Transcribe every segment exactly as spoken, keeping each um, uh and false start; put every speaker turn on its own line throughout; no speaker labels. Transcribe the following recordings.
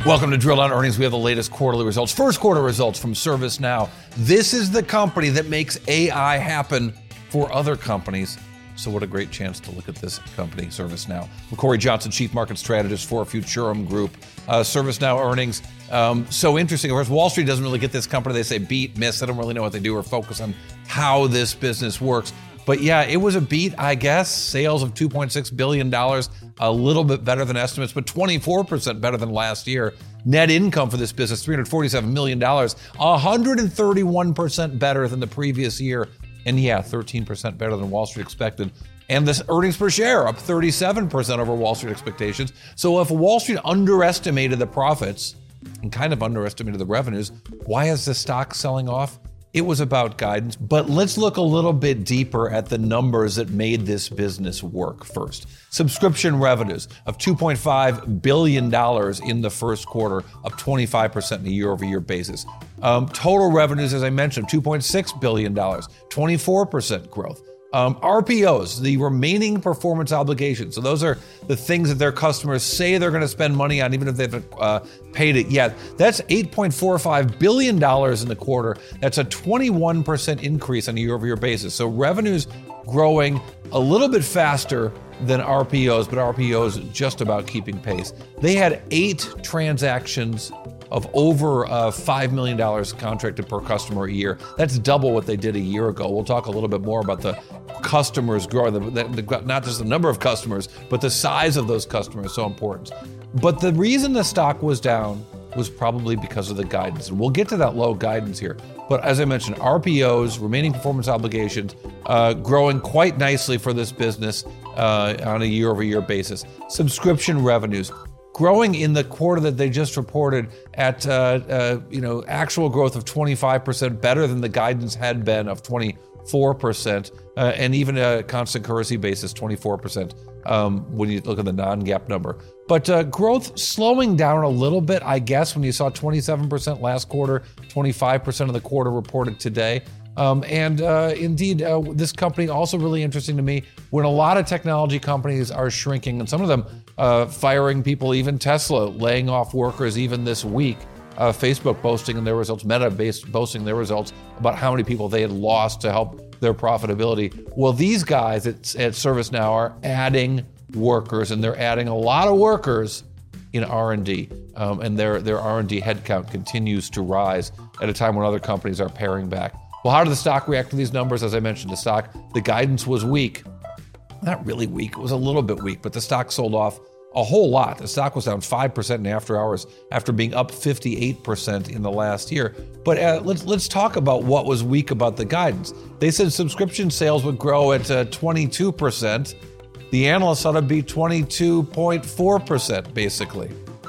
Welcome to Drill Down Earnings. We have the latest quarterly results. First quarter results from ServiceNow. This is the company that makes A I happen for other companies. So what a great chance to look at this company, ServiceNow. Corey Johnson, Chief Market Strategist for Futurum Group. Uh, ServiceNow earnings, um, so interesting. Of course, Wall Street doesn't really get this company. They say beat, miss. They don't really know what they do or focus on how this business works. But yeah, it was a beat, I guess. Sales of two point six billion dollars, a little bit better than estimates, but twenty-four percent better than last year. Net income for this business, three hundred forty-seven million dollars, one hundred thirty-one percent better than the previous year. And yeah, thirteen percent better than Wall Street expected. And this earnings per share up thirty-seven percent over Wall Street expectations. So if Wall Street underestimated the profits and kind of underestimated the revenues, why is the stock selling off? It was about guidance, but let's look a little bit deeper at the numbers that made this business work first. Subscription revenues of two point five billion dollars in the first quarter, up twenty-five percent on a year-over-year basis. Um, total revenues, as I mentioned, two point six billion dollars, twenty-four percent growth. Um, R P Os, the remaining performance obligations. So those are the things that their customers say they're going to spend money on, even if they haven't uh, paid it yet. That's eight point four five billion dollars in the quarter. That's a twenty-one percent increase on a year-over-year basis. So revenues growing a little bit faster than R P Os, but R P Os just about keeping pace. They had eight transactions of over uh, five million dollars contracted per customer a year. That's double what they did a year ago. We'll talk a little bit more about the customers growing, the, the, not just the number of customers, but the size of those customers is so important. But the reason the stock was down was probably because of the guidance. And we'll get to that low guidance here. But as I mentioned, R P Os, remaining performance obligations, uh, growing quite nicely for this business uh, on a year-over-year basis. Subscription revenues, growing in the quarter that they just reported at uh, uh, you know actual growth of twenty-five percent, better than the guidance had been of twenty-four percent, uh, and even a constant currency basis, twenty-four percent um, when you look at the non-GAAP number. But uh, growth slowing down a little bit, I guess, when you saw twenty-seven percent last quarter, twenty-five percent of the quarter reported today. Um, and uh, indeed, uh, this company also really interesting to me when a lot of technology companies are shrinking, and some of them uh, firing people, even Tesla laying off workers even this week. Uh, Facebook boasting in their results, Meta based boasting their results about how many people they had lost to help their profitability. Well, these guys at, at ServiceNow are adding workers, and they're adding a lot of workers in R and D, um, and their their R and D headcount continues to rise at a time when other companies are paring back. Well, how did the stock react to these numbers? As I mentioned, the stock, the guidance was weak. Not really weak, it was a little bit weak, but the stock sold off a whole lot. The stock was down five percent in after hours after being up fifty-eight percent in the last year. But uh, let's let's talk about what was weak about the guidance. They said subscription sales would grow at uh, twenty-two percent. The analysts thought it'd be twenty-two point four percent, basically.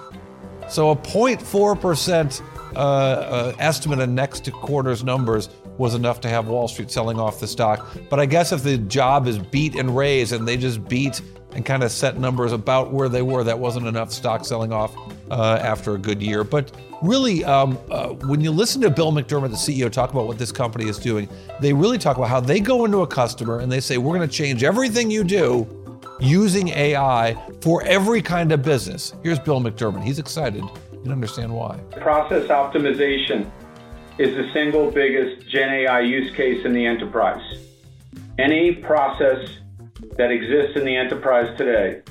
So a zero point four percent uh, uh, estimate of next quarter's numbers was enough to have Wall Street selling off the stock. But I guess if the job is beat and raise, and they just beat and kind of set numbers about where they were, that wasn't enough stock selling off uh, after a good year. But really, um, uh, when you listen to Bill McDermott, the C E O, talk about what this company is doing, they really talk about how they go into a customer and they say, we're going to change everything you do using A I for every kind of business. Here's Bill McDermott. He's excited. You can understand why.
Process optimization is the single biggest Gen A I use case in the enterprise. Any process that exists in the enterprise today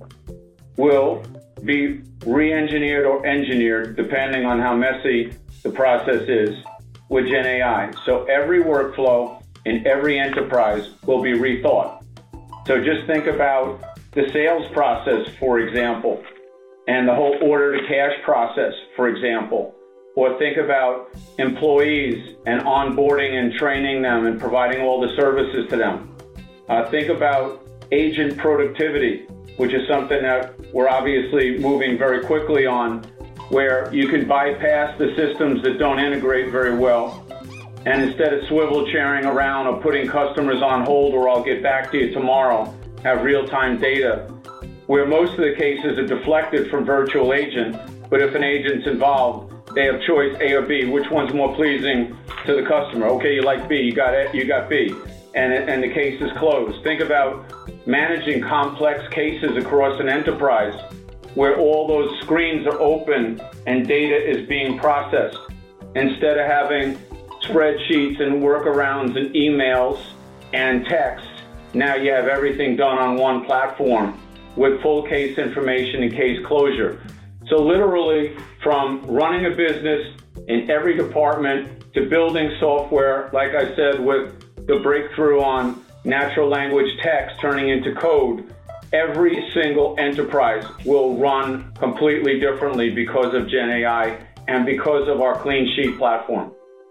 will be re-engineered or engineered, depending on how messy the process is, with Gen A I. So every workflow in every enterprise will be rethought. So just think about the sales process, for example, and the whole order to cash process, for example. Or think about employees and onboarding and training them and providing all the services to them. Uh, think about agent productivity, which is something that we're obviously moving very quickly on, where you can bypass the systems that don't integrate very well. And instead of swivel chairing around or putting customers on hold or I'll get back to you tomorrow, have real-time data, where most of the cases are deflected from virtual agent, but if an agent's involved, they have choice A or B. Which one's more pleasing to the customer? Okay, you like B, you got it, you got B, and and the case is closed. Think about managing complex cases across an enterprise where all those screens are open and data is being processed. Instead of having spreadsheets and workarounds and emails and texts, now you have everything done on one platform with full case information and case closure. So literally, from running a business in every department to building software, like I said, with the breakthrough on natural language text turning into code, every single enterprise will run completely differently because of Gen A I and because of our Clean Sheet platform.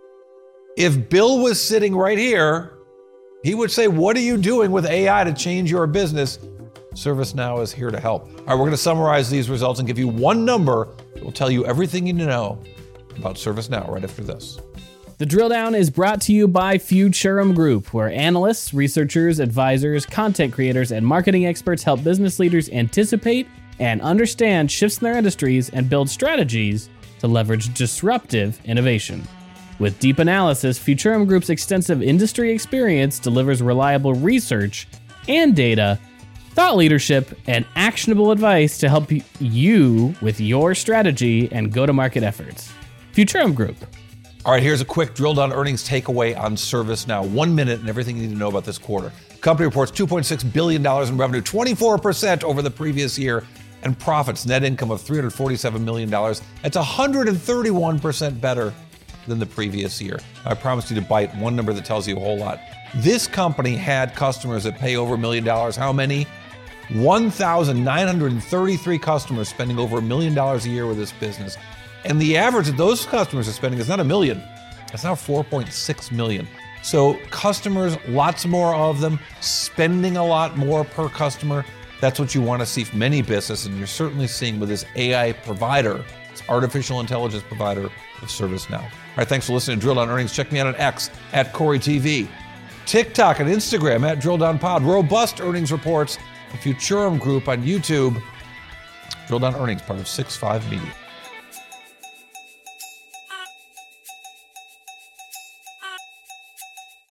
If Bill was sitting right here, he would say, what are you doing with A I to change your business? ServiceNow is here to help. All right, we're going to summarize these results and give you one number that will tell you everything you need to know about ServiceNow right after this.
The Drill Down is brought to you by Futurum Group, where analysts, researchers, advisors, content creators, and marketing experts help business leaders anticipate and understand shifts in their industries and build strategies to leverage disruptive innovation. With deep analysis, Futurum Group's extensive industry experience delivers reliable research and data, thought leadership, and actionable advice to help you with your strategy and go-to-market efforts. Futurum Group.
All right, here's a quick drill down earnings takeaway on ServiceNow. One minute and everything you need to know about this quarter. Company reports two point six billion dollars in revenue, twenty-four percent over the previous year, and profits, net income of three hundred forty-seven million dollars. That's one hundred thirty-one percent better than the previous year. I promised you to bite one number that tells you a whole lot. This company had customers that pay over a million dollars. How many? one thousand nine hundred thirty-three customers spending over a million dollars a year with this business. And the average that those customers are spending is not a million. It's now four point six million. So customers, lots more of them, spending a lot more per customer. That's what you want to see from any business, and you're certainly seeing with this A I provider, this artificial intelligence provider of ServiceNow. All right, thanks for listening to Drill Down Earnings. Check me out on X, at Corey T V, TikTok and Instagram, at Drill Down Pod. Robust earnings reports, the Futurum Group on YouTube. Drill Down Earnings, part of six five Media.